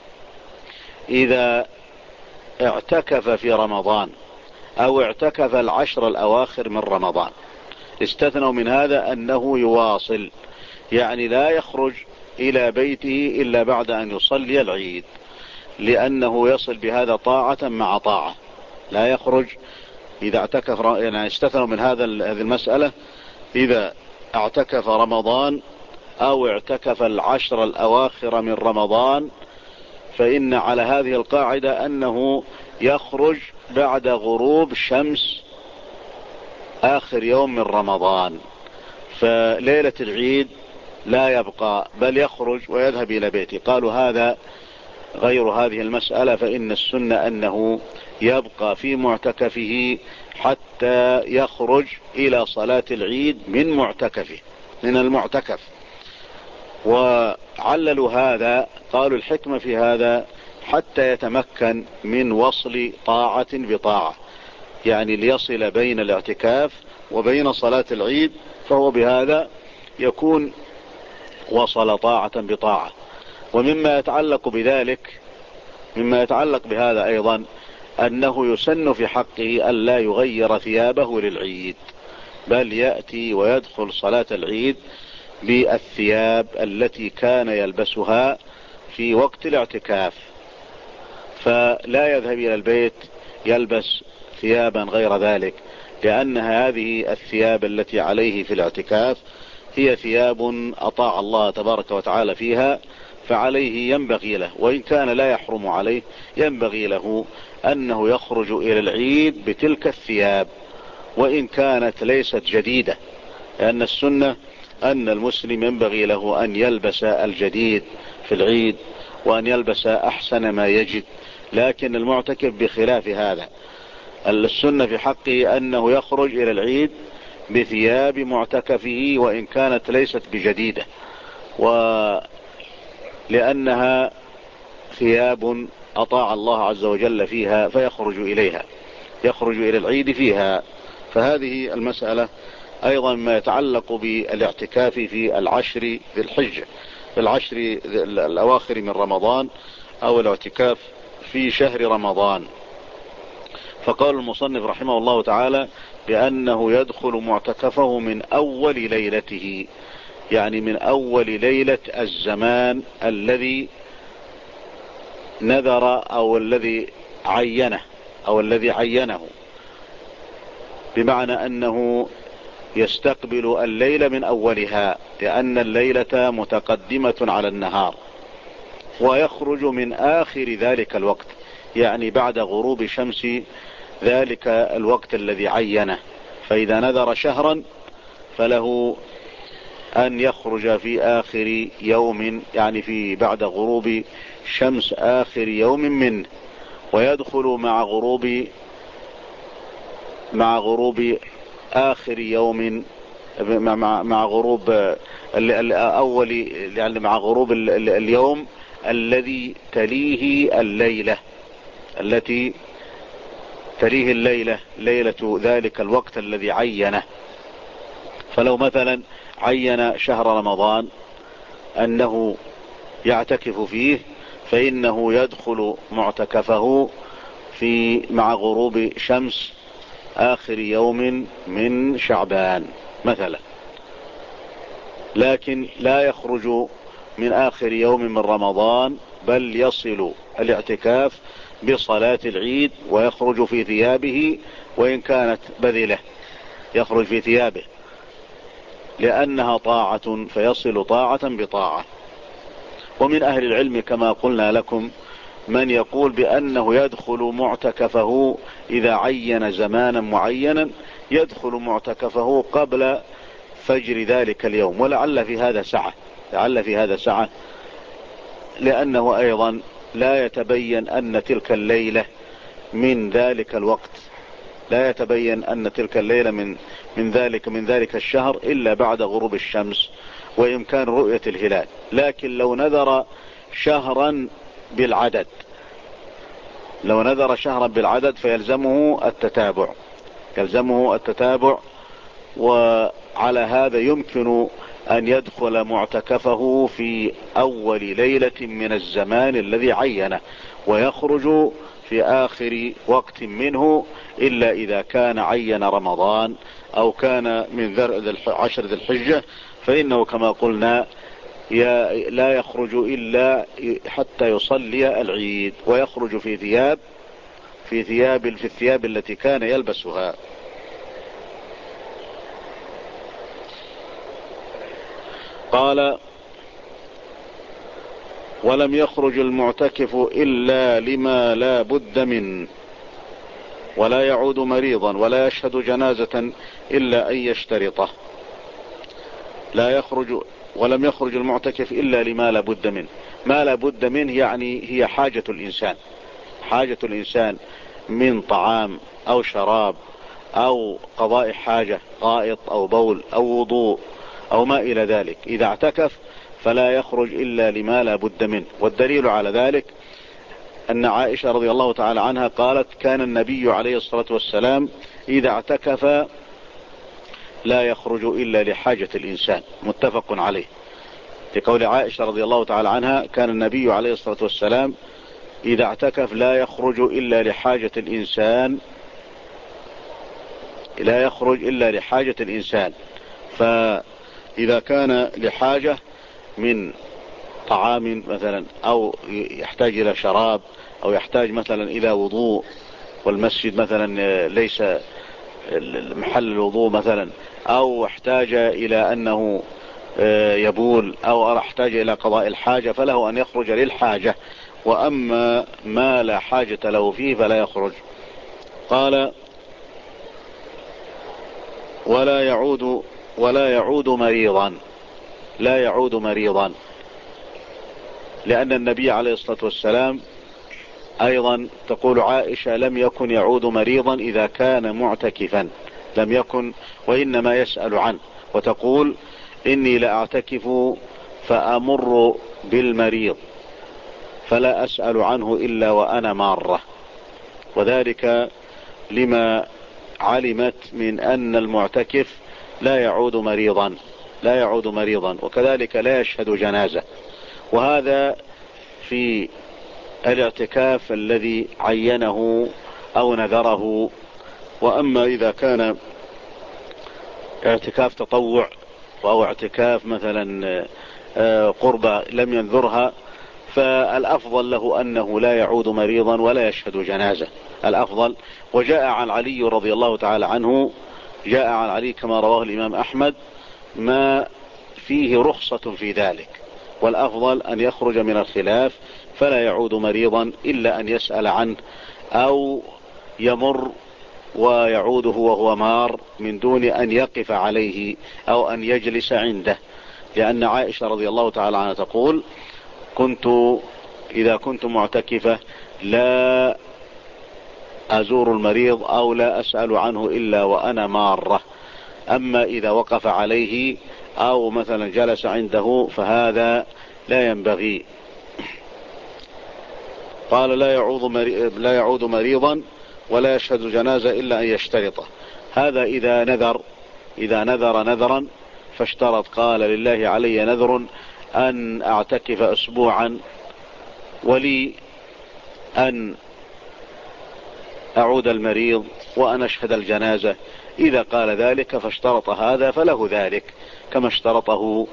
إذا اعتكف في رمضان أو اعتكف العشر الأواخر من رمضان، استثنوا من هذا أنه يواصل، يعني لا يخرج إلى بيته إلا بعد أن يصلي العيد، لأنه يصل بهذا طاعة مع طاعة، لا يخرج إذا اعتكف. يعني استثنوا من هذه المسألة إذا اعتكف رمضان أو اعتكف العشر الأواخر من رمضان، فإن على هذه القاعدة أنه يخرج بعد غروب شمس آخر يوم من رمضان، فليلة العيد لا يبقى بل يخرج ويذهب إلى بيته. قالوا هذا غير هذه المسألة، فإن السنة أنه يبقى في معتكفه حتى يخرج إلى صلاة العيد من المعتكف. وعللوا هذا، قالوا الحكمة في هذا حتى يتمكن من وصل طاعة بطاعة، يعني ليصل بين الاعتكاف وبين صلاة العيد، فهو بهذا يكون وصل طاعة بطاعة. ومما يتعلق بهذا أيضا أنه يسن في حقه ألا يغير ثيابه للعيد، بل يأتي ويدخل صلاة العيد بالثياب التي كان يلبسها في وقت الاعتكاف، فلا يذهب إلى البيت يلبس ثيابا غير ذلك، لأن هذه الثياب التي عليه في الاعتكاف هي ثياب أطاع الله تبارك وتعالى فيها، فعليه ينبغي له، وإن كان لا يحرم عليه، ينبغي له أنه يخرج إلى العيد بتلك الثياب وإن كانت ليست جديدة، لأن السنة أن المسلم ينبغي له أن يلبس الجديد في العيد، وأن يلبس أحسن ما يجد. لكن المعتكف بخلاف هذا، السنة في حقه أنه يخرج إلى العيد بثياب معتكفه وإن كانت ليست بجديدة، ولأنها ثياب أطاع الله عز وجل فيها فيخرج إليها، يخرج إلى العيد فيها. فهذه المسألة أيضا ما يتعلق بالاعتكاف في العشر ذي الحجة، في العشر الأواخر من رمضان، أو الاعتكاف في شهر رمضان. فقال المصنف رحمه الله تعالى بأنه يدخل معتكفه من أول ليلته، يعني من أول ليلة الزمان الذي نذر أو الذي عينه، بمعنى أنه يستقبل الليل من أولها، لأن الليلة متقدمة على النهار، ويخرج من آخر ذلك الوقت، يعني بعد غروب شمس ذلك الوقت الذي عينه. فإذا نذر شهرا فله أن يخرج في آخر يوم، يعني في بعد غروب شمس آخر يوم منه، ويدخل مع غروب آخر يوم، مع غروب أول، يعني مع غروب اليوم الذي تليه الليلة، التي تليه ليلة ذلك الوقت الذي عينه. فلو مثلا عين شهر رمضان أنه يعتكف فيه، فإنه يدخل معتكفه مع غروب شمس آخر يوم من شعبان مثلا، لكن لا يخرج من آخر يوم من رمضان، بل يصل الاعتكاف بصلاة العيد ويخرج في ثيابه وإن كانت بذلة، يخرج في ثيابه لأنها طاعة، فيصل طاعة بطاعة. ومن أهل العلم كما قلنا لكم من يقول بأنه يدخل معتكفه إذا عين زمانا معينا، يدخل معتكفه قبل فجر ذلك اليوم، ولعل في هذا سعة، لأنه أيضا لا يتبين أن تلك الليلة من ذلك الوقت، لا يتبين أن تلك الليلة من ذلك الشهر إلا بعد غروب الشمس وإمكان رؤية الهلال. لكن لو نذر شهرا بالعدد فيلزمه التتابع، وعلى هذا يمكن أن يدخل معتكفه في أول ليلة من الزمان الذي عينه، ويخرج في آخر وقت منه، إلا إذا كان عين رمضان أو كان من عشر ذي الحجة، فإنه كما قلنا لا يخرج إلا حتى يصلي العيد، ويخرج في الثياب التي كان يلبسها. قال: ولم يخرج المعتكف إلا لما لا بد منه، ولا يعود مريضا، ولا يشهد جنازة إلا أن يشترطه. ولم يخرج المعتكف إلا لما لا بد منه. ما لا بد منه يعني هي حاجة الإنسان من طعام أو شراب أو قضاء حاجة، غائط أو بول أو وضوء أو ما إلى ذلك. إذا اعتكف فلا يخرج إلا لما لا بد منه. والدليل على ذلك أن عائشة رضي الله تعالى عنها قالت: كان النبي عليه الصلاة والسلام إذا اعتكف لا يخرج إلا لحاجة الإنسان. متفق عليه. لقول عائشة رضي الله تعالى عنها: كان النبي عليه الصلاة والسلام إذا اعتكف لا يخرج إلا لحاجة الإنسان. فإذا كان لحاجة من طعام مثلا، أو يحتاج إلى شراب، أو يحتاج مثلا إلى وضوء، والمسجد مثلا ليس محل الوضوء مثلا، أو احتاج إلى أنه يبول، أو احتاج إلى قضاء الحاجة، فله أن يخرج للحاجة. وأما ما لا حاجة له فيه فلا يخرج. قال: ولا يعود مريضا. لأن النبي عليه الصلاة والسلام أيضا تقول عائشة لم يكن يعود مريضا إذا كان معتكفا، لم يكن، وإنما يسأل عنه، وتقول إني لأعتكف فأمر بالمريض فلا أسأل عنه إلا وأنا مارة، وذلك لما علمت من أن المعتكف لا يعود مريضا، لا يعود مريضا، وكذلك لا يشهد جنازة. وهذا في الاعتكاف الذي عينه أو نذره. وأما إذا كان اعتكاف تطوع أو اعتكاف مثلا قربة لم ينذرها، فالأفضل له أنه لا يعود مريضا ولا يشهد جنازة، الأفضل. وجاء عن علي رضي الله تعالى عنه، جاء عن علي كما رواه الإمام أحمد ما فيه رخصة في ذلك، والأفضل أن يخرج من الخلاف فلا يعود مريضا إلا أن يسأل عنه أو يمر ويعوده وهو مار من دون أن يقف عليه أو أن يجلس عنده، لأن عائشة رضي الله تعالى عنها تقول إذا كنت معتكفة لا أزور المريض أو لا أسأل عنه إلا وأنا مارة، أما إذا وقف عليه أو مثلا جلس عنده فهذا لا ينبغي. قال لا يعود مريضا ولا يشهد جنازة إلا أن يشترطه. هذا إذا نذر نذرا فاشترط، قال لله علي نذر أن أعتكف أسبوعا ولي أن أعود المريض وأن أشهد الجنازة، إذا قال ذلك فاشترط هذا فله ذلك كما اشترطه.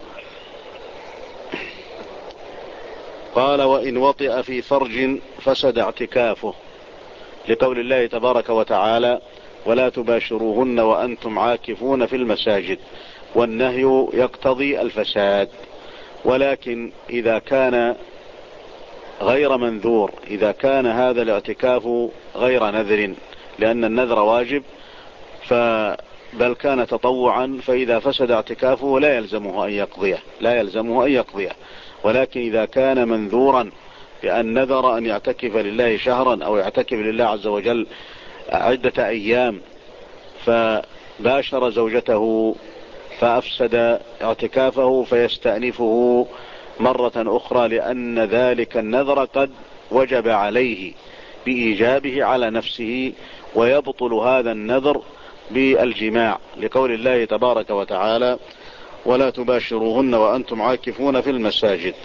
قال وإن وطئ في فرج فسد اعتكافه، لقول الله تبارك وتعالى ولا تباشروهن وأنتم عاكفون في المساجد، والنهي يقتضي الفساد. ولكن إذا كان غير منذور، إذا كان هذا الاعتكاف غير نذر، لأن النذر واجب بل كان تطوعا، فإذا فسد اعتكافه لا يلزمه أن يقضيه. ولكن إذا كان منذورا بأن نذر أن يعتكف لله شهرا أو يعتكف لله عز وجل عدة أيام فباشر زوجته فأفسد اعتكافه فيستأنفه مرة أخرى، لأن ذلك النذر قد وجب عليه بإيجابه على نفسه، ويبطل هذا النذر بالجماع، لقول الله تبارك وتعالى ولا تباشروهن وأنتم عاكفون في المساجد.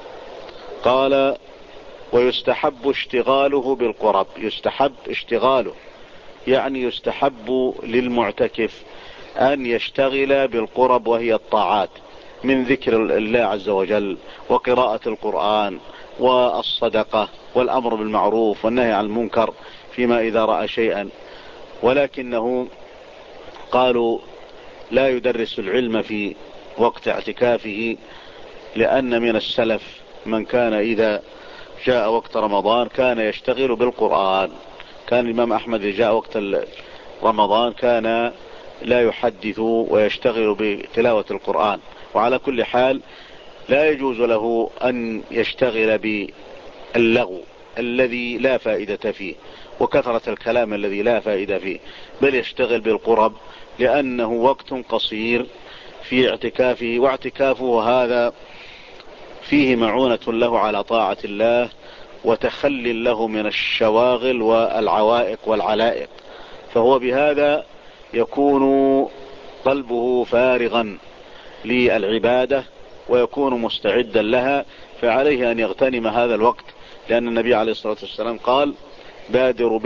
قال ويستحب اشتغاله بالقرب، يستحب اشتغاله يعني يستحب للمعتكف أن يشتغل بالقرب وهي الطاعات من ذكر الله عز وجل وقراءة القرآن والصدقة والأمر بالمعروف والنهي عن المنكر فيما إذا رأى شيئا. ولكنه قالوا لا يدرس العلم في وقت اعتكافه، لأن من السلف من كان إذا جاء وقت رمضان كان يشتغل بالقرآن. كان الإمام أحمد إذا جاء وقت رمضان كان لا يحدث ويشتغل بتلاوة القرآن. وعلى كل حال لا يجوز له أن يشتغل باللغو الذي لا فائدة فيه وكثرة الكلام الذي لا فائدة فيه، بل يشتغل بالقرب، لأنه وقت قصير في اعتكافه، واعتكافه هذا فيه معونة له على طاعة الله وتخلي له من الشواغل والعوائق والعلائق، فهو بهذا يكون قلبه فارغا للعبادة ويكون مستعدا لها، فعليه أن يغتنم هذا الوقت، لأن النبي عليه الصلاة والسلام قال بادروا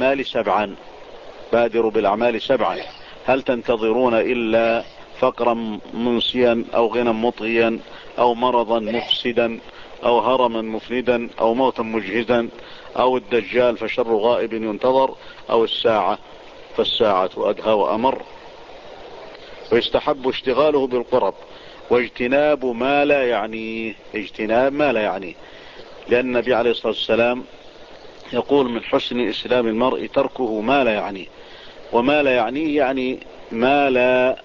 بالأعمال سبعا هل تنتظرون إلا فقرا منسيا أو غنى مطغيا أو مرضا مفسدا أو هرما مفندا أو موتا مجهدا أو الدجال فشر غائب ينتظر أو الساعة فالساعة أدهى وأمر. ويستحب اشتغاله بالقرب واجتناب ما لا يعنيه، لأن النبي عليه الصلاة والسلام يقول من حسن إسلام المرء تركه ما لا يعنيه، وما لا يعنيه يعني ما لا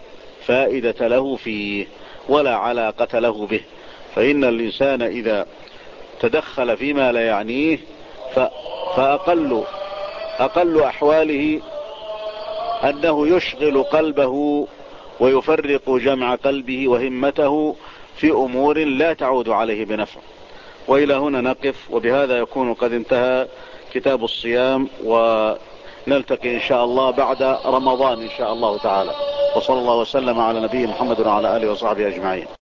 فائدة له فيه ولا علاقة له به. فإن الإنسان إذا تدخل فيما لا يعنيه فأقل أحواله أنه يشغل قلبه ويفرق جمع قلبه وهمته في أمور لا تعود عليه بنفع. وإلى هنا نقف، وبهذا يكون قد انتهى كتاب الصيام، ونلتقي إن شاء الله بعد رمضان إن شاء الله تعالى. وصلى الله وسلم على نبي محمد وعلى آله وصحبه أجمعين.